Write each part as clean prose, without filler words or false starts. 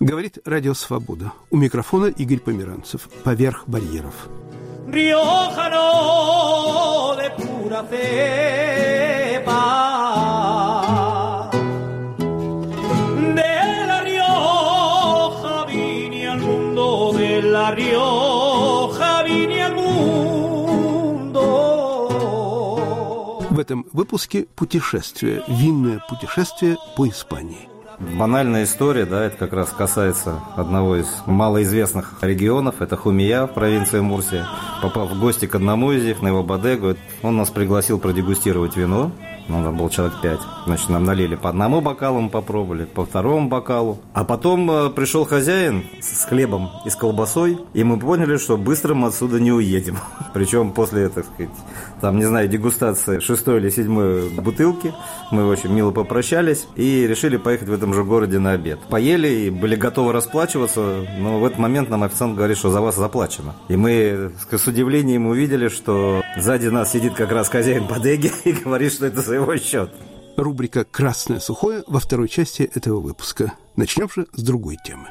Говорит Радио Свобода. У микрофона Игорь Померанцев. Поверх барьеров. Riojano de pura cepa, de La Rioja vine al mundo, de La Rioja vine al mundo. В этом выпуске путешествие, винное путешествие по Испании. Банальная история, да, это как раз касается одного из малоизвестных регионов, это Хумия, провинция Мурсия. Попав в гости к одному из них, на его бодегу, он нас пригласил продегустировать вино. Нам было человек 5. Значит, нам налили по одному бокалу, мы попробовали, по второму бокалу. А потом пришел хозяин с хлебом и с колбасой, и мы поняли, что быстро мы отсюда не уедем. Причем после, так сказать, там, не знаю, дегустации 6-й или 7-й бутылки, мы очень мило попрощались и решили поехать в этом же городе на обед. Поели и были готовы расплачиваться, но в этот момент нам официант говорит, что за вас заплачено. И мы с удивлением увидели, что сзади нас сидит как раз хозяин бодеги и говорит, что это за его счет. Рубрика «Красное сухое» во второй части этого выпуска. Начнем же с другой темы.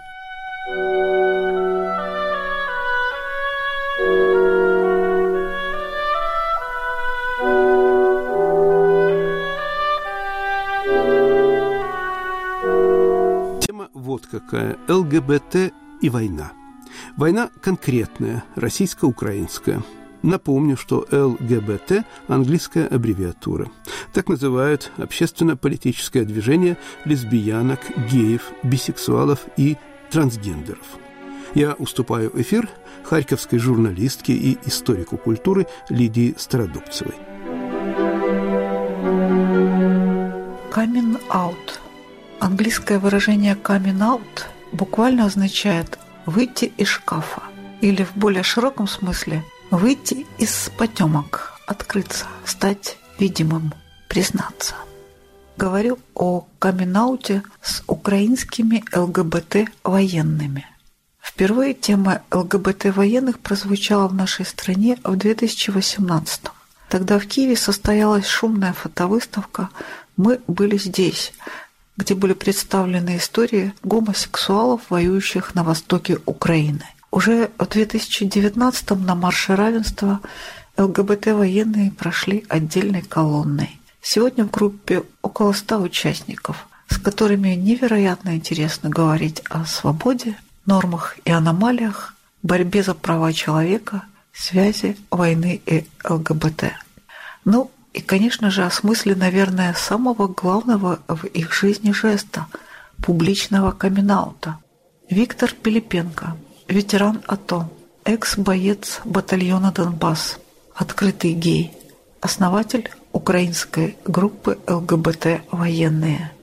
Тема вот какая. ЛГБТ и война. Война конкретная, российско-украинская. Напомню, что ЛГБТ – английская аббревиатура. Так называют общественно-политическое движение лесбиянок, геев, бисексуалов и трансгендеров. Я уступаю эфир харьковской журналистке и историку культуры Лидии Стародубцевой. Coming out. Английское выражение coming out буквально означает «выйти из шкафа» или в более широком смысле выйти из потемок, открыться, стать видимым, признаться. Говорю о камин-ауте с украинскими ЛГБТ-военными. Впервые тема ЛГБТ-военных прозвучала в нашей стране в 2018-м. Тогда в Киеве состоялась шумная фотовыставка «Мы были здесь», где были представлены истории гомосексуалов, воюющих на востоке Украины. Уже в 2019-м на марше равенства ЛГБТ-военные прошли отдельной колонной. Сегодня в группе около 100 участников, с которыми невероятно интересно говорить о свободе, нормах и аномалиях, борьбе за права человека, связи войны и ЛГБТ. Ну и, конечно же, о смысле, наверное, самого главного в их жизни жеста – публичного камин-аута. Виктор Пилипенко – ветеран АТО, экс-боец батальона «Донбасс», открытый гей, основатель украинской группы ЛГБТ «Военные».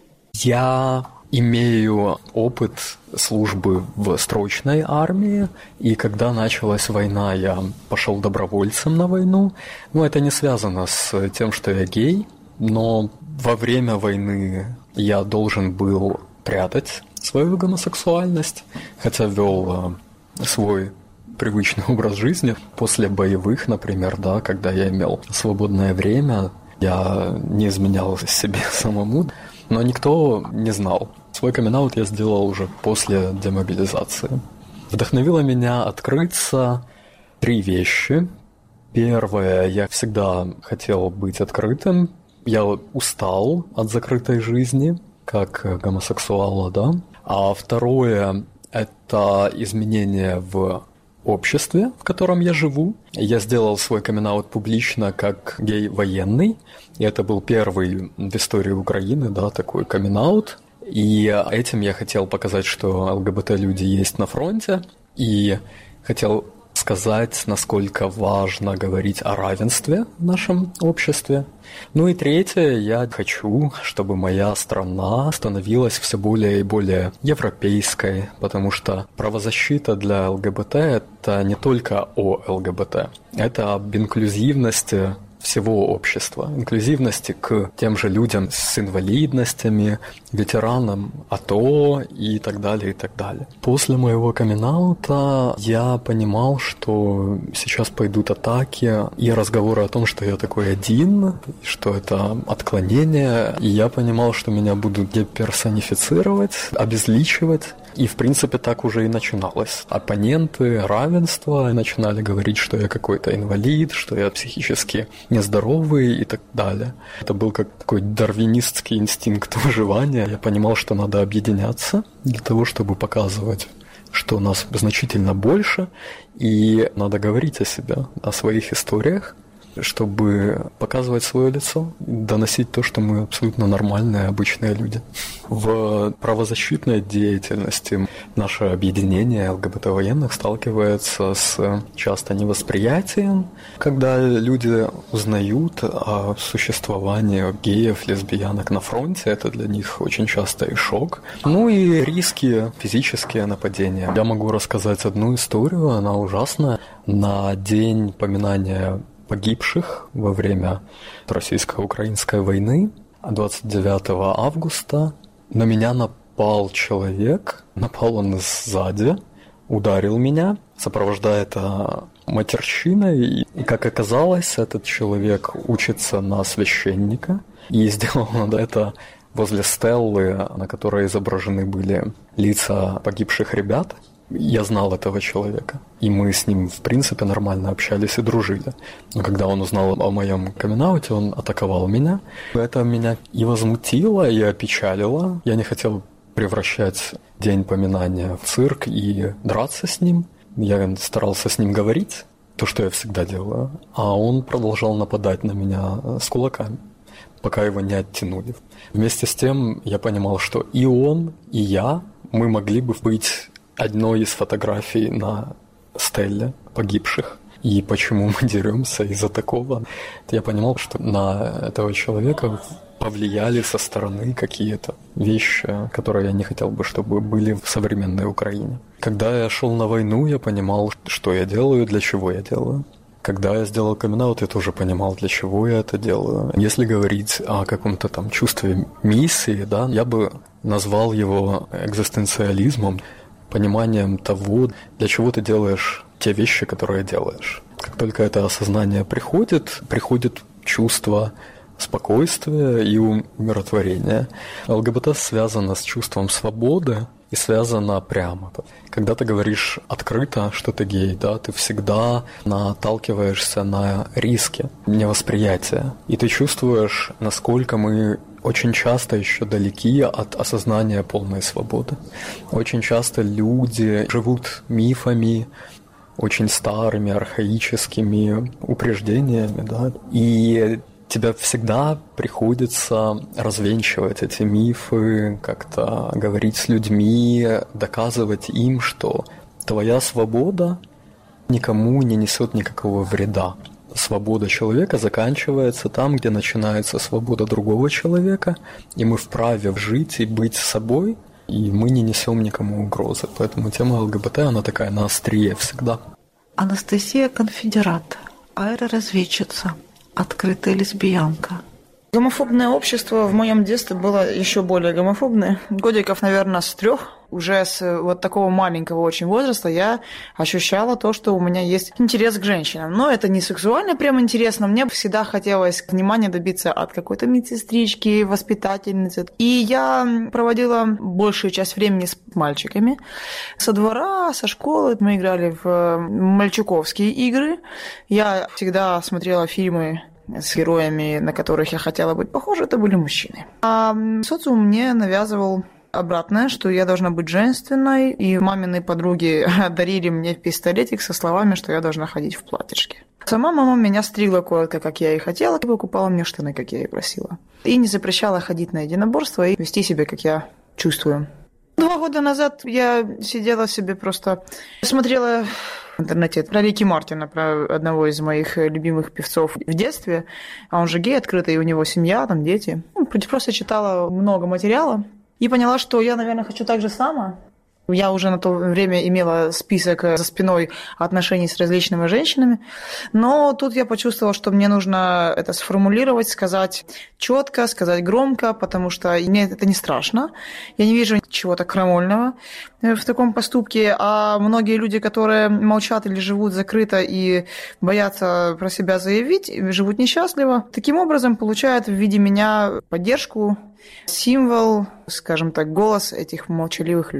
Я имею опыт службы в срочной армии, и когда началась война, я пошел добровольцем на войну. Это не связано с тем, что я гей, но во время войны я должен был прятать свою гомосексуальность, хотя вел свой привычный образ жизни. После боевых, например, да, когда я имел свободное время, я не изменял себе самому, но никто не знал. Свой камин-аут я сделал уже после демобилизации. Вдохновило меня открыться 3 вещи. Первое, я всегда хотел быть открытым. Я устал от закрытой жизни, как гомосексуала, да. А второе, это изменения в обществе, в котором я живу. Я сделал свой камин-аут публично как гей-военный. И это был первый в истории Украины, да, такой камин-аут. И этим я хотел показать, что ЛГБТ-люди есть на фронте. И хотел сказать, насколько важно говорить о равенстве в нашем обществе. И третье, я хочу, чтобы моя страна становилась все более и более европейской, потому что правозащита для ЛГБТ – это не только о ЛГБТ, это об инклюзивности всего общества, инклюзивности к тем же людям с инвалидностями, ветеранам АТО и так далее, и так далее. После моего камин-аута я понимал, что сейчас пойдут атаки и разговоры о том, что я такой один, что это отклонение, и я понимал, что меня будут деперсонифицировать, обезличивать. И, в принципе, так уже и начиналось. Оппоненты равенства начинали говорить, что я какой-то инвалид, что я психически нездоровый и так далее. Это был как такой дарвинистский инстинкт выживания. Я понимал, что надо объединяться для того, чтобы показывать, что нас значительно больше, и надо говорить о себе, о своих историях, чтобы показывать свое лицо, доносить то, что мы абсолютно нормальные, обычные люди. В правозащитной деятельности наше объединение ЛГБТ-военных сталкивается с часто невосприятием, когда люди узнают о существовании геев, лесбиянок на фронте. Это для них очень часто и шок. Ну и риски, физические нападения. Я могу рассказать одну историю, она ужасная. На день поминания погибших во время российско-украинской войны 29 августа на меня напал человек. Напал он сзади, ударил меня, сопровождая это матерщиной. И, как оказалось, этот человек учится на священника. И сделал он это возле стеллы, на которой изображены были лица погибших ребят. Я знал этого человека, и мы с ним, в принципе, нормально общались и дружили. Но когда он узнал о моем камин-ауте, он атаковал меня. Это меня и возмутило, и опечалило. Я не хотел превращать день поминания в цирк и драться с ним. Я старался с ним говорить, то, что я всегда делаю. А он продолжал нападать на меня с кулаками, пока его не оттянули. Вместе с тем я понимал, что и он, и я, мы могли бы быть одной из фотографий на стелле погибших. И почему мы деремся из-за такого? Я понимал, что на этого человека повлияли со стороны какие-то вещи, которые я не хотел бы, чтобы были в современной Украине. Когда я шел на войну, я понимал, что я делаю, для чего я делаю. Когда я сделал камин-аут, я тоже понимал, для чего я это делаю. Если говорить о каком-то там чувстве миссии, да, я бы назвал его экзистенциализмом, пониманием того, для чего ты делаешь те вещи, которые делаешь. Как только это осознание приходит чувство спокойствия и умиротворения. ЛГБТ связано с чувством свободы и связано прямо. Когда ты говоришь открыто, что ты гей, да, ты всегда наталкиваешься на риски невосприятия. И ты чувствуешь, насколько мы очень часто еще далеки от осознания полной свободы. Очень часто люди живут мифами, очень старыми, архаическими упреждениями, да, и тебе всегда приходится развенчивать эти мифы, как-то говорить с людьми, доказывать им, что твоя свобода никому не несет никакого вреда. Свобода человека заканчивается там, где начинается свобода другого человека, и мы вправе жить и быть собой, и мы не несем никому угрозы. Поэтому тема ЛГБТ, она такая на острие всегда. Анастасия Конфедерат, аэроразведчица, открытая лесбиянка. Гомофобное общество в моем детстве было еще более гомофобное. Годиков, наверное, с 3, уже с вот такого маленького очень возраста я ощущала то, что у меня есть интерес к женщинам. Но это не сексуально прям интересно. Мне всегда хотелось внимания добиться от какой-то медсестрички, воспитательницы. И я проводила большую часть времени с мальчиками. Со двора, со школы мы играли в мальчуковские игры. Я всегда смотрела фильмы с героями, на которых я хотела быть похожа, это были мужчины. А социум мне навязывал обратное, что я должна быть женственной, и мамины подруги дарили мне пистолетик со словами, что я должна ходить в платьишке. Сама мама меня стригла коротко, как я и хотела, и покупала мне штаны, как я и просила. И не запрещала ходить на единоборство и вести себя, как я чувствую. 2 года назад я сидела себе просто, смотрела в интернете про Рики Мартина, про одного из моих любимых певцов в детстве. А он же гей открытый, и у него семья, там дети. Просто читала много материала и поняла, что я, наверное, хочу так же само. Я уже на то время имела список за спиной отношений с различными женщинами, но тут я почувствовала, что мне нужно это сформулировать, сказать четко, сказать громко, потому что мне это не страшно. Я не вижу чего-то крамольного в таком поступке, а многие люди, которые молчат или живут закрыто и боятся про себя заявить, живут несчастливо, таким образом получают в виде меня поддержку, символ, скажем так, голос этих молчаливых людей.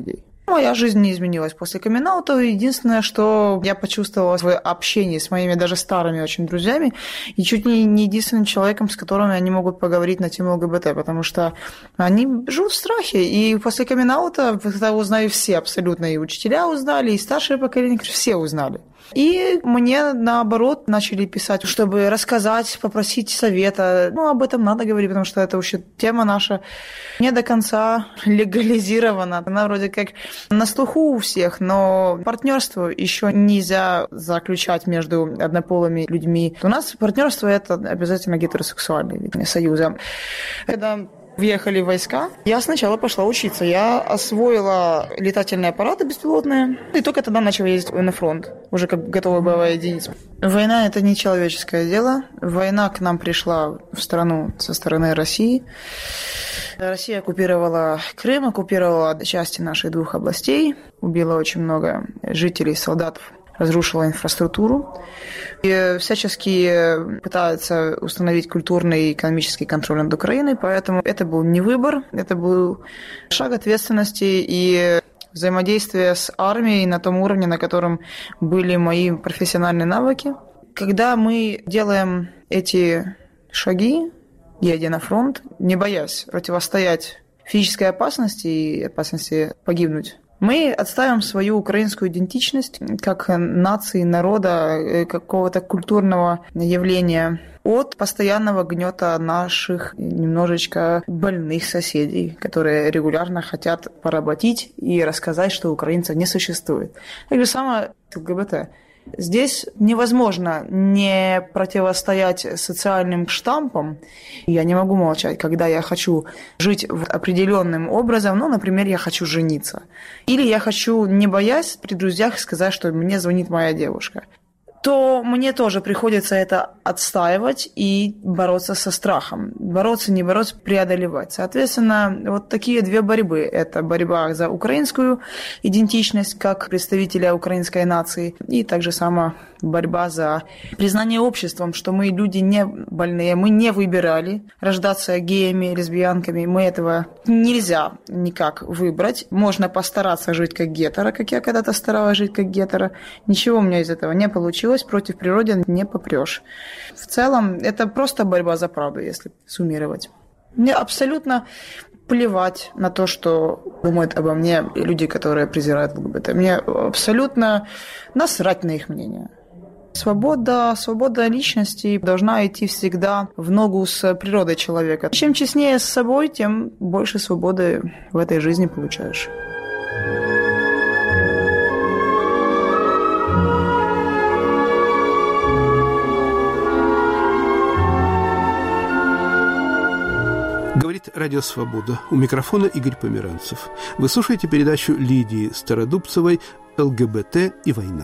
Моя жизнь не изменилась после камин-аута. Единственное, что я почувствовала в общении с моими даже старыми очень друзьями и чуть не единственным человеком, с которым они могут поговорить на тему ЛГБТ, потому что они живут в страхе. И после камин-аута, когда узнали все абсолютно, и учителя узнали, и старшее поколение, все узнали. И мне, наоборот, начали писать, чтобы рассказать, попросить совета. Об этом надо говорить, потому что это вообще тема наша не до конца легализирована. Она вроде как на слуху у всех, но партнерство еще нельзя заключать между однополыми людьми. У нас партнерство – это обязательно гетеросексуальные союзы. Когда въехали в войска, я сначала пошла учиться. Я освоила летательные аппараты беспилотные, и только тогда начала ездить на фронт, уже как готовая боевая единица. Война – это не человеческое дело. Война к нам пришла в страну со стороны России. Россия оккупировала Крым, оккупировала части наших 2 областей, убила очень много жителей, солдат, разрушила инфраструктуру. И всячески пытаются установить культурный и экономический контроль над Украиной, поэтому это был не выбор, это был шаг ответственности и взаимодействие с армией на том уровне, на котором были мои профессиональные навыки. Когда мы делаем эти шаги, едя на фронт, не боясь противостоять физической опасности и опасности погибнуть, мы отставим свою украинскую идентичность как нации, народа, какого-то культурного явления от постоянного гнета наших немножечко больных соседей, которые регулярно хотят поработить и рассказать, что украинцев не существует. Так же самое с ЛГБТ. Здесь невозможно не противостоять социальным штампам. Я не могу молчать, когда я хочу жить определенным образом. Например, я хочу жениться. Или я хочу, не боясь, при друзьях сказать, что мне звонит моя девушка. То мне тоже приходится это отстаивать и бороться со страхом. Бороться, не бороться, преодолевать. Соответственно, вот такие 2 борьбы. Это борьба за украинскую идентичность, как представителя украинской нации, и также сама борьба за признание обществом, что мы люди не больные, мы не выбирали рождаться геями, лесбиянками. Мы этого нельзя никак выбрать. Можно постараться жить как гетеро, как я когда-то старалась жить как гетеро. Ничего у меня из этого не получилось. Против природы не попрешь. В целом, это просто борьба за правду, если суммировать. Мне абсолютно плевать на то, что думают обо мне люди, которые презирают ЛГБТ. Мне абсолютно насрать на их мнение. Свобода личности должна идти всегда в ногу с природой человека. Чем честнее с собой, тем больше свободы в этой жизни получаешь. Говорит Радио Свобода. У микрофона Игорь Померанцев. Вы слушаете передачу Лидии Стародубцевой «ЛГБТ и война».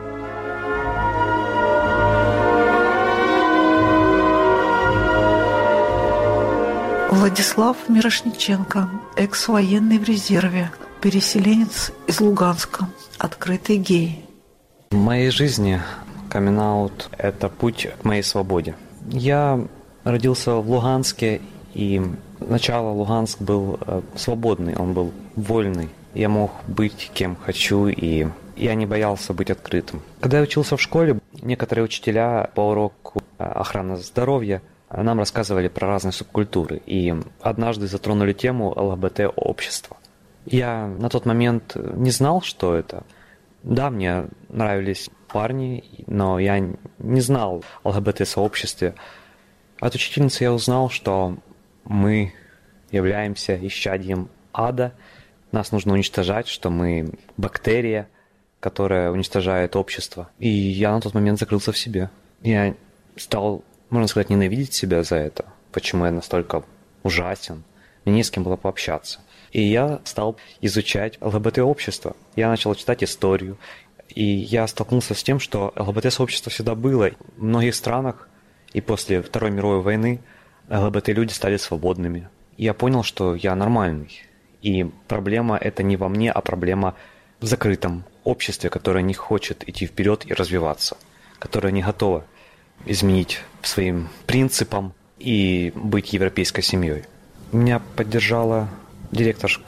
Владислав Мирошниченко, экс-военный в резерве, переселенец из Луганска, открытый гей. В моей жизни камин-аут – это путь к моей свободе. Я родился в Луганске, и сначала Луганск был свободный, он был вольный. Я мог быть кем хочу, и я не боялся быть открытым. Когда я учился в школе, некоторые учителя по уроку охраны здоровья нам рассказывали про разные субкультуры, и однажды затронули тему ЛГБТ-общества. Я на тот момент не знал, что это. Да, мне нравились парни, но я не знал о ЛГБТ-сообществе. От учительницы я узнал, что мы являемся исчадием ада, нас нужно уничтожать, что мы бактерия, которая уничтожает общество. И я на тот момент закрылся в себе. Я стал, можно сказать, ненавидеть себя за это, почему я настолько ужасен. Мне не с кем было пообщаться. И я стал изучать ЛГБТ-общество. Я начал читать историю, и я столкнулся с тем, что ЛГБТ-сообщество всегда было. В многих странах и после Второй мировой войны ЛГБТ-люди стали свободными. И я понял, что я нормальный. И проблема это не во мне, а проблема в закрытом обществе, которое не хочет идти вперед и развиваться, которое не готово изменить своим принципам и быть европейской семьей. Меня поддержала директор школы.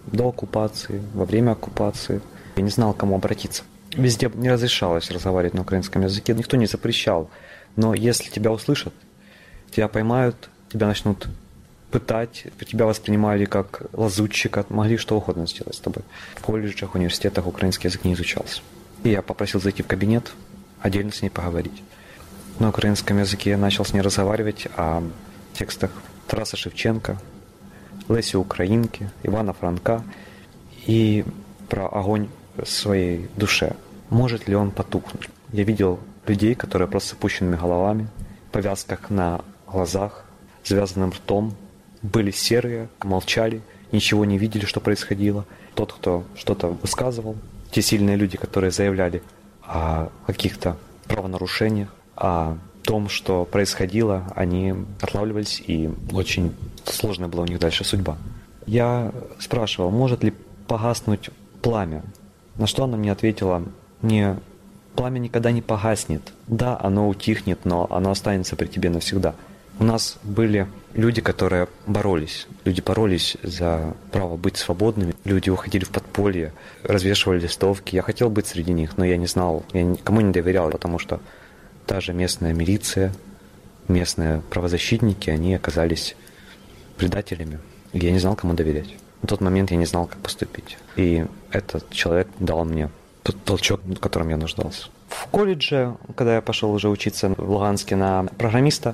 до оккупации, во время оккупации. Я не знал, к кому обратиться. Везде не разрешалось разговаривать на украинском языке, никто не запрещал. Но если тебя услышат, тебя поймают, тебя начнут пытать, тебя воспринимали как лазутчика, могли что угодно сделать с тобой. В колледжах, университетах украинский язык не изучался. И я попросил зайти в кабинет, отдельно с ней поговорить. На украинском языке я начал с ней разговаривать о текстах Тараса Шевченко, Лесі Українки, Ивана Франка и про огонь в своей душе. Может ли он потухнуть? Я видел людей, которые просто с опущенными головами, в повязках на глазах, завязанным ртом, были серые, молчали, ничего не видели, что происходило. Тот, кто что-то высказывал, те сильные люди, которые заявляли о каких-то правонарушениях, о том, что происходило, они отлавливались, и очень сложная была у них дальше судьба. Я спрашивал, может ли погаснуть пламя, на что она мне ответила: пламя никогда не погаснет. Да, оно утихнет, но оно останется при тебе навсегда. У нас были люди, которые боролись. Люди боролись за право быть свободными. Люди уходили в подполье, развешивали листовки. Я хотел быть среди них, но я не знал, я никому не доверял, потому что та же местная милиция, местные правозащитники, они оказались предателями. И я не знал, кому доверять. В тот момент я не знал, как поступить. И этот человек дал мне тот толчок, в котором я нуждался. В колледже, когда я пошел уже учиться в Луганске на программиста,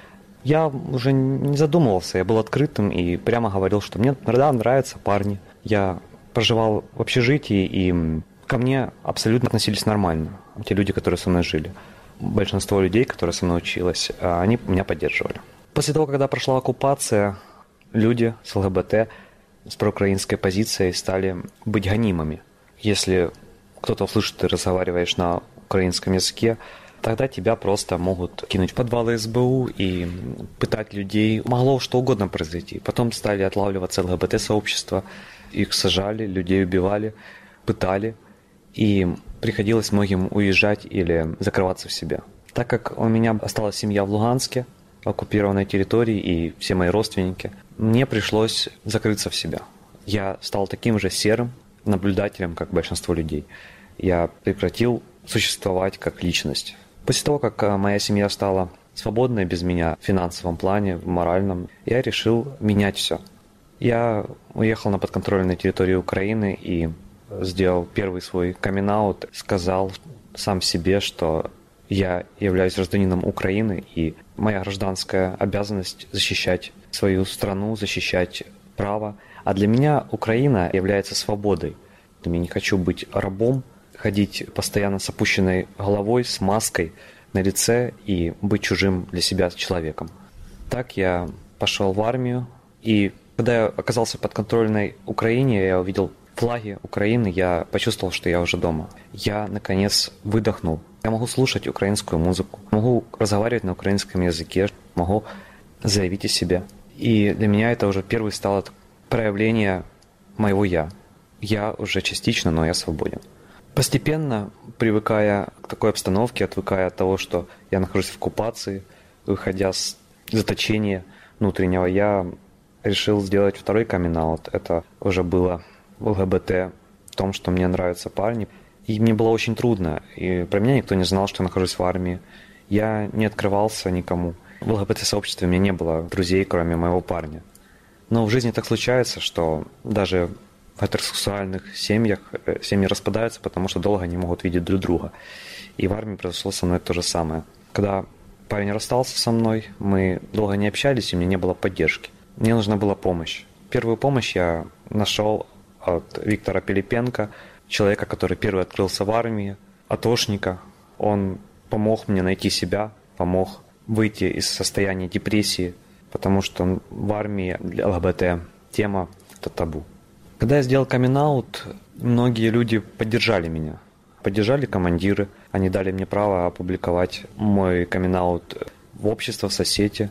я уже не задумывался, я был открытым и прямо говорил, что мне нравятся парни. Я проживал в общежитии, и ко мне абсолютно относились нормально. Те люди, которые со мной жили. Большинство людей, которые со мной учились, они меня поддерживали. После того, когда прошла оккупация, люди с ЛГБТ, с проукраинской позицией стали быть гонимыми. Если кто-то услышит, ты разговариваешь на украинском языке, тогда тебя просто могут кинуть в подвалы СБУ и пытать людей. Могло что угодно произойти. Потом стали отлавливаться ЛГБТ-сообщества, их сажали, людей убивали, пытали. И приходилось многим уезжать или закрываться в себе. Так как у меня осталась семья в Луганске, оккупированной территории, и все мои родственники, мне пришлось закрыться в себя. Я стал таким же серым наблюдателем, как большинство людей. Я прекратил существовать как личность. После того, как моя семья стала свободной без меня в финансовом плане, в моральном, я решил менять все. Я уехал на подконтрольную территорию Украины и сделал первый свой камин-аут, сказал сам себе, что я являюсь гражданином Украины, и моя гражданская обязанность защищать свою страну, защищать право. А для меня Украина является свободой. Я не хочу быть рабом, ходить постоянно с опущенной головой, с маской на лице и быть чужим для себя человеком. Так я пошел в армию, и когда я оказался в подконтрольной Украине, я увидел флаги Украины, я почувствовал, что я уже дома. Я, наконец, выдохнул. Я могу слушать украинскую музыку, могу разговаривать на украинском языке, могу заявить о себе. И для меня это уже первый стало проявление моего «я». Я уже частично, но я свободен. Постепенно, привыкая к такой обстановке, отвыкая от того, что я нахожусь в оккупации, выходя с заточения внутреннего, я решил сделать второй камин-аут. Это уже было в ЛГБТ, в том, что мне нравятся парни. И мне было очень трудно. И про меня никто не знал, что я нахожусь в армии. Я не открывался никому. В ЛГБТ-сообществе у меня не было друзей, кроме моего парня. Но в жизни так случается, что даже в гетеросексуальных семьях семьи распадаются, потому что долго не могут видеть друг друга. И в армии произошло со мной то же самое. Когда парень расстался со мной, мы долго не общались, и мне не было поддержки. Мне нужна была помощь. Первую помощь я нашел от Виктора Пилипенко, человека, который первый открылся в армии, атошника. Он помог мне найти себя, помог выйти из состояния депрессии, потому что в армии для ЛГБТ тема – это табу. Когда я сделал камин-аут, многие люди поддержали меня. Поддержали командиры, они дали мне право опубликовать мой камин-аут в обществе, в соцсети.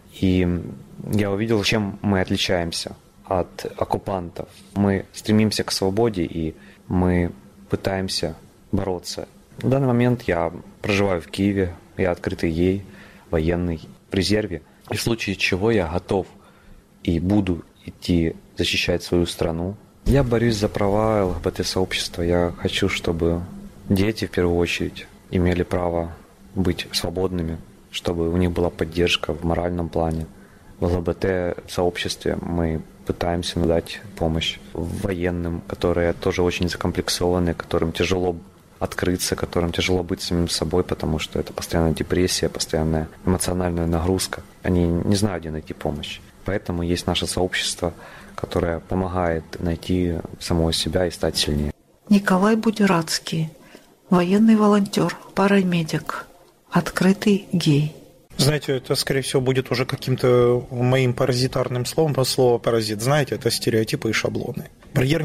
И я увидел, чем мы отличаемся от оккупантов. Мы стремимся к свободе, и мы пытаемся бороться. В данный момент я проживаю в Киеве, я открытый ей, военный, в резерве. И в случае чего я готов и буду идти защищать свою страну, Я борюсь за права ЛГБТ-сообщества. Я хочу, чтобы дети, в первую очередь, имели право быть свободными, чтобы у них была поддержка в моральном плане. В ЛГБТ-сообществе мы пытаемся дать помощь военным, которые тоже очень закомплексованы, которым тяжело открыться, которым тяжело быть самим собой, потому что это постоянная депрессия, постоянная эмоциональная нагрузка. Они не знают, где найти помощь. Поэтому есть наше сообщество, которое помогает найти самого себя и стать сильнее. Николай Будерадский, военный волонтер, парамедик, открытый гей. Знаете, это, скорее всего, будет уже каким-то моим паразитарным словом. Слово «паразит», знаете, это стереотипы и шаблоны. Барьер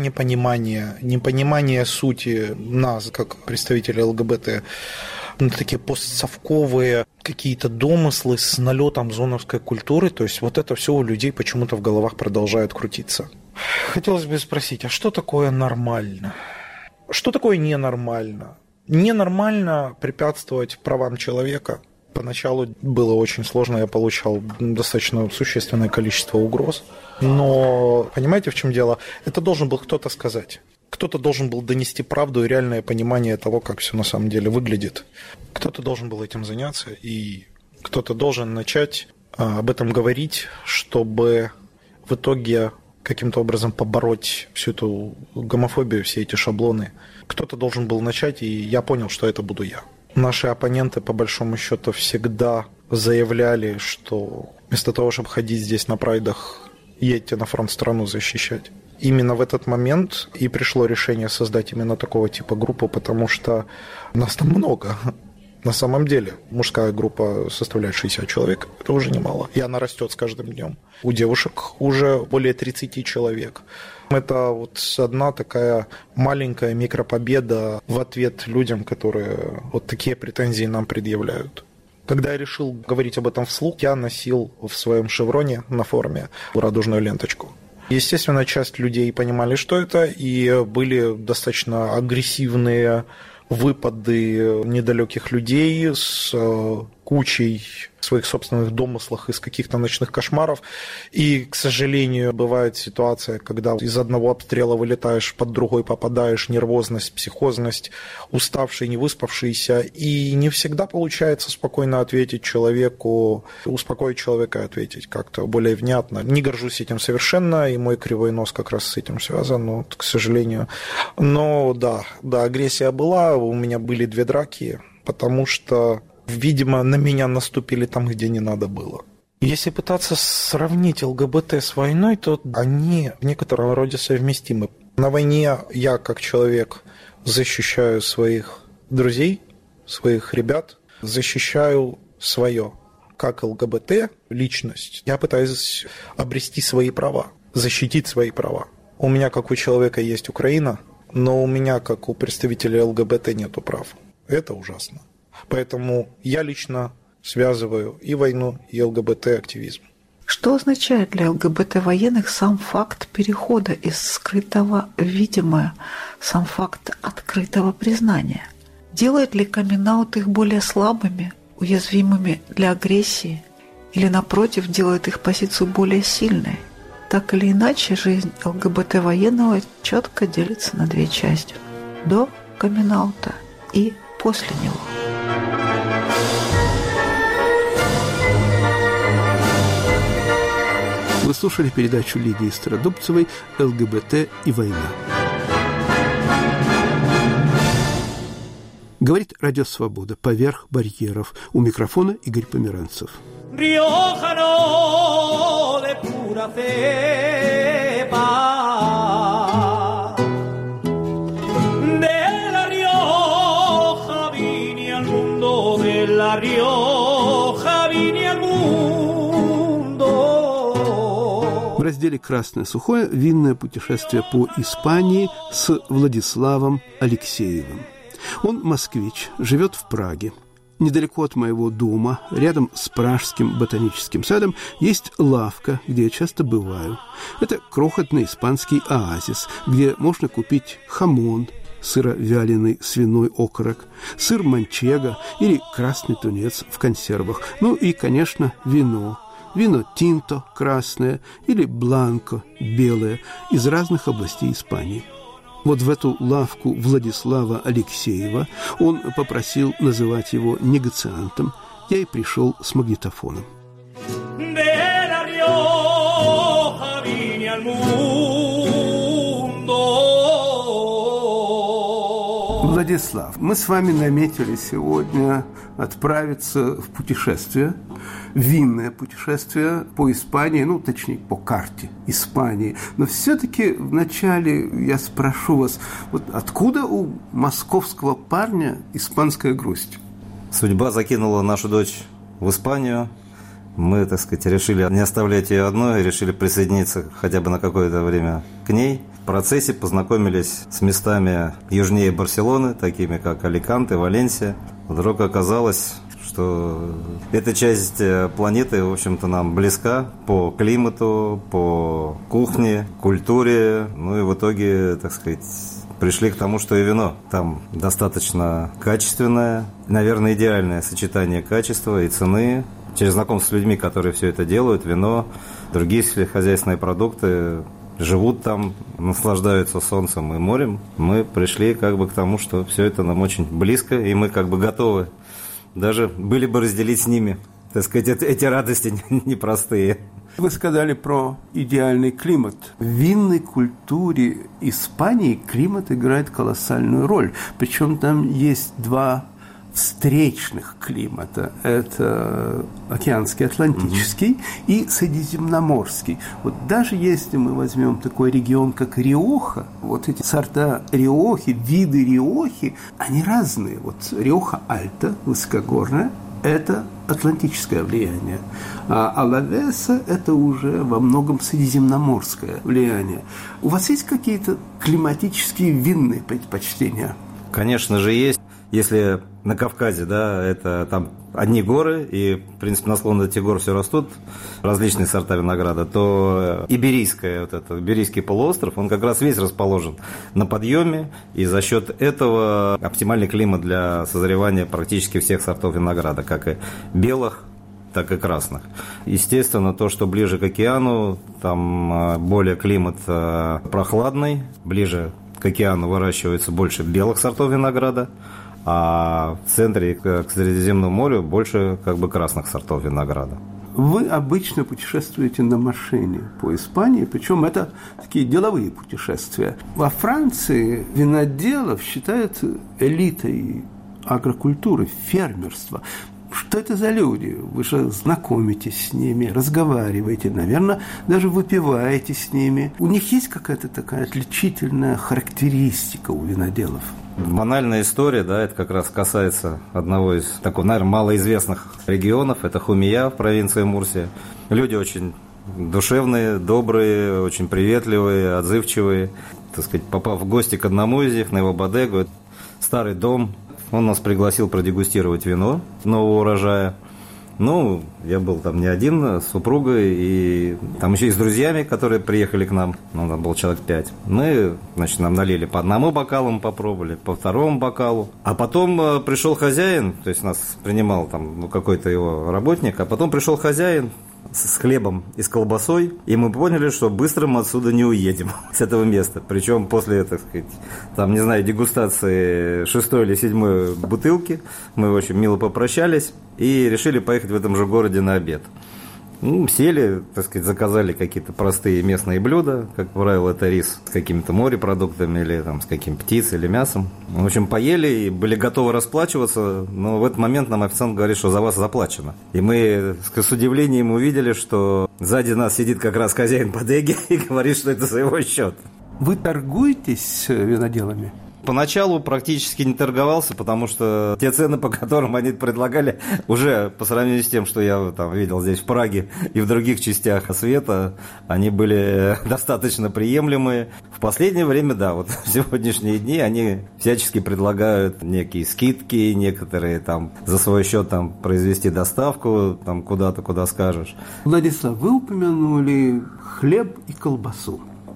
непонимание сути нас, как представителей ЛГБТ, такие постсовковые какие-то домыслы с налетом зоновской культуры. То есть вот это все у людей почему-то в головах продолжает крутиться. Хотелось бы спросить, а что такое нормально? Что такое ненормально? Ненормально препятствовать правам человека. Поначалу было очень сложно, я получал достаточно существенное количество угроз. Но понимаете, в чем дело? Это должен был кто-то сказать. Кто-то должен был донести правду и реальное понимание того, как все на самом деле выглядит. Кто-то должен был этим заняться, и кто-то должен начать об этом говорить, чтобы в итоге каким-то образом побороть всю эту гомофобию, все эти шаблоны. Кто-то должен был начать, и я понял, что это буду я. Наши оппоненты, по большому счету, всегда заявляли, что вместо того, чтобы ходить здесь на прайдах, едьте на фронт страну защищать. Именно в этот момент и пришло решение создать именно такого типа группу, потому что нас там много. На самом деле, мужская группа составляет 60 человек, это уже немало, и она растет с каждым днем. У девушек уже более 30 человек. Это вот одна такая маленькая микропобеда в ответ людям, которые вот такие претензии нам предъявляют. Когда я решил говорить об этом вслух, я носил в своем шевроне на форме радужную ленточку. Естественно, часть людей понимали, что это, и были достаточно агрессивные выпады недалеких людей с кучей своих собственных домыслах из каких-то ночных кошмаров. И, к сожалению, бывает ситуация, когда из одного обстрела вылетаешь, под другой попадаешь, нервозность, психозность, уставший, не выспавшийся. И не всегда получается спокойно ответить человеку, успокоить человека и ответить как-то более внятно. Не горжусь этим совершенно, и мой кривой нос как раз с этим связан, но, к сожалению. Но да, агрессия была, у меня были 2 драки, потому что, видимо, на меня наступили там, где не надо было. Если пытаться сравнить ЛГБТ с войной, то они в некотором роде совместимы. На войне я, как человек, защищаю своих друзей, своих ребят, защищаю свое. Как ЛГБТ, личность, я пытаюсь обрести свои права, защитить свои права. У меня, как у человека, есть Украина, но у меня, как у представителя ЛГБТ, нету прав. Это ужасно. Поэтому я лично связываю и войну, и ЛГБТ-активизм. Что означает для ЛГБТ-военных сам факт перехода из скрытого в видимое, сам факт открытого признания? Делает ли камин-аут их более слабыми, уязвимыми для агрессии, или, напротив, делает их позицию более сильной? Так или иначе, жизнь ЛГБТ-военного четко делится на 2 части – до камин-аута и после него. Вы слушали передачу Лидии Стародубцевой «ЛГБТ и война». Говорит Радио Свобода. Поверх барьеров. У микрофона Игорь Померанцев. Riojano de pura cepa, de La Rioja vine al mundo, de La Rioja vine al mundo. В разделе «Красное сухое» винное путешествие по Испании с Владиславом Алексеевым. Он москвич, живет в Праге. Недалеко от моего дома, рядом с Пражским ботаническим садом, есть лавка, где я часто бываю. Это крохотный испанский оазис, где можно купить хамон, сыровяленый свиной окорок, сыр манчего или красный тунец в консервах, ну и, конечно, вино. вино тинто красное или бланко белое из разных областей Испании. Вот в эту лавку Владислава Алексеева он попросил называть его негациантом. Я и пришел с магнитофоном. Владислав, мы с вами наметили сегодня отправиться в путешествие, винное путешествие по Испании, ну, точнее, по карте Испании. Но все-таки вначале я спрошу вас, вот откуда у московского парня испанская грусть? Судьба закинула нашу дочь в Испанию. Мы, так сказать, решили не оставлять ее одной, решили присоединиться хотя бы на какое-то время к ней. В процессе познакомились с местами южнее Барселоны, такими как Аликанте, Валенсия. Вдруг оказалось, что эта часть планеты, в общем-то, нам близка по климату, по кухне, культуре. Ну и в итоге, так сказать, пришли к тому, что и вино там достаточно качественное. Наверное, идеальное сочетание качества и цены. Через знакомство с людьми, которые все это делают, вино, другие сельскохозяйственные продукты, живут там, наслаждаются солнцем и морем, мы пришли как бы к тому, что все это нам очень близко, и мы как бы готовы даже были бы разделить с ними, так сказать, эти радости непростые. Вы сказали про идеальный климат. В винной культуре Испании климат играет колоссальную роль. Причем там есть два встречных климата. Это океанский, атлантический и средиземноморский. Вот даже если мы возьмем такой регион, как Риоха, вот эти сорта Риохи, виды Риохи, они разные. Вот Риоха Альта, высокогорная, это атлантическое влияние, а Алавеса – это уже во многом средиземноморское влияние. У вас есть какие-то климатические винные предпочтения? Конечно же, есть. Если на Кавказе, да, это там одни горы, и, в принципе, на склоне этих гор все растут, различные сорта винограда, то Иберийский полуостров, он как раз весь расположен на подъеме, и за счет этого оптимальный климат для созревания практически всех сортов винограда, как и белых, так и красных. Естественно, то, что ближе к океану, там более климат прохладный, ближе к океану выращивается больше белых сортов винограда, а в центре к Средиземному морю больше как бы красных сортов винограда. Вы обычно путешествуете на машине по Испании, причем это такие деловые путешествия. Во Франции виноделов считают элитой агрокультуры, фермерства. Что это за люди? Вы же знакомитесь с ними, разговариваете, наверное, даже выпиваете с ними. У них есть какая-то такая отличительная характеристика у виноделов? Банальная история, да, это как раз касается одного из таких, наверное, малоизвестных регионов, это Хумия в провинции Мурсия. Люди очень душевные, добрые, очень приветливые, отзывчивые. Так сказать, попав в гости к одному из них, на его бодегу, старый дом, он нас пригласил продегустировать вино нового урожая. Ну, я был там не один, с супругой, и там еще и с друзьями, которые приехали к нам, ну, там было человек 5. Мы, значит, нам налили по одному бокалу, мы попробовали, по второму бокалу. А потом пришел хозяин, то есть нас принимал там какой-то его работник, а потом пришел хозяин с хлебом и с колбасой, и мы поняли, что быстро мы отсюда не уедем с этого места. Причем после, так сказать, там, не знаю, дегустации 6-й или 7-й бутылки мы очень мило попрощались и решили поехать в этом же городе на обед. Ну, сели, так сказать, заказали какие-то простые местные блюда, как правило, это рис с какими-то морепродуктами или там, с каким-то птицей или мясом. В общем, поели и были готовы расплачиваться, но в этот момент нам официант говорит, что за вас заплачено. И мы с удивлением увидели, что сзади нас сидит как раз хозяин бодеги и говорит, что это за его счет. Вы торгуетесь с виноделами? Поначалу практически не торговался, потому что те цены, по которым они предлагали, уже по сравнению с тем, что я там видел здесь в Праге и в других частях света, они были достаточно приемлемые. В последнее время, да, вот в сегодняшние дни они всячески предлагают некие скидки, некоторые там за свой счет там произвести доставку там куда-то, куда скажешь. Владислав, вы упомянули хлеб и колбасу.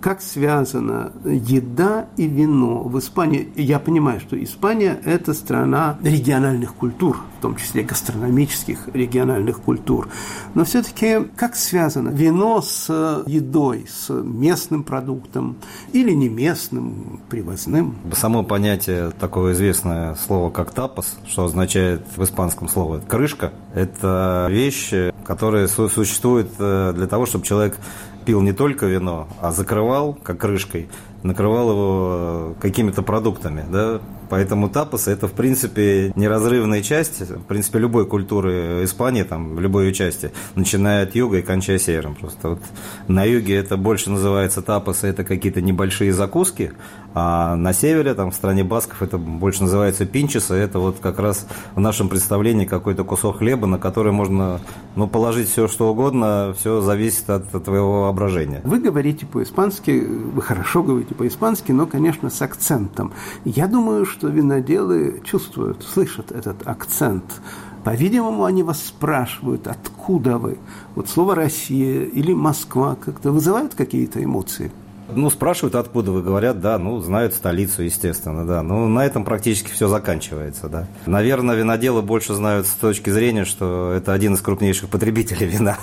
как связана еда и вино в Испании. Я понимаю, что Испания – это страна региональных культур, в том числе гастрономических региональных культур. Но все-таки как связано вино с едой, с местным продуктом или не местным, привозным? Само понятие, такое известное слово, как тапос, что означает в испанском слове «крышка», это вещь, которая существует для того, чтобы человек пил не только вино, а закрывал, как крышкой, накрывал его какими-то продуктами, да? Поэтому тапос – это, в принципе, неразрывная часть, в принципе, любой культуры Испании, там, любой ее части, начиная от юга и кончая севером. Просто вот на юге это больше называется тапос, это какие-то небольшие закуски, а на севере, там, в стране басков, это больше называется пинчесы, это вот как раз в нашем представлении какой-то кусок хлеба, на который можно, положить все, что угодно, все зависит от твоего воображения. Вы говорите по-испански, вы хорошо говорите по-испански, но, конечно, с акцентом. Я думаю, что виноделы чувствуют, слышат этот акцент. По-видимому, они вас спрашивают, откуда вы. Вот слово «Россия» или «Москва» как-то вызывают какие-то эмоции? Спрашивают, откуда вы, говорят, да, знают столицу, естественно, да. На этом практически все заканчивается, да. Наверное, виноделы больше знают с точки зрения, что это один из крупнейших потребителей вина.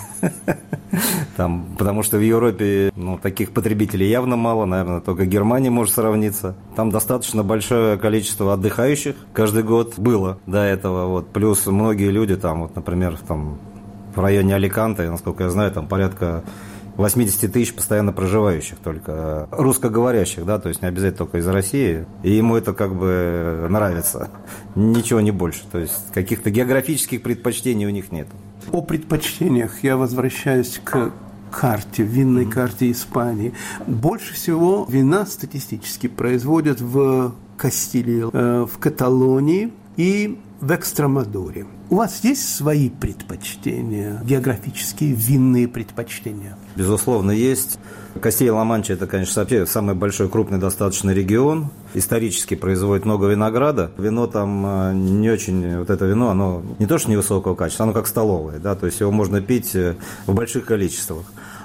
Потому что в Европе таких потребителей явно мало, наверное, только Германия может сравниться. Там достаточно большое количество отдыхающих каждый год было до этого, плюс многие люди там, например, в районе Аликанте, насколько я знаю, там порядка 80 тысяч постоянно проживающих только, русскоговорящих, да, то есть не обязательно только из России, и ему это как бы нравится, ничего не больше, то есть каких-то географических предпочтений у них нет. О предпочтениях я возвращаюсь к карте, винной карте Испании. Больше всего вина статистически производят в Кастилии, в Каталонии и в Экстремадуре. У вас есть свои предпочтения, географические винные предпочтения? Безусловно, есть. Кастилья-Ла-Манча – это, конечно, самый большой, крупный достаточно регион. Исторически производит много винограда. Вино там не очень, это вино, оно не то что невысокого качества, оно как столовое, да, то есть его можно пить в больших количествах.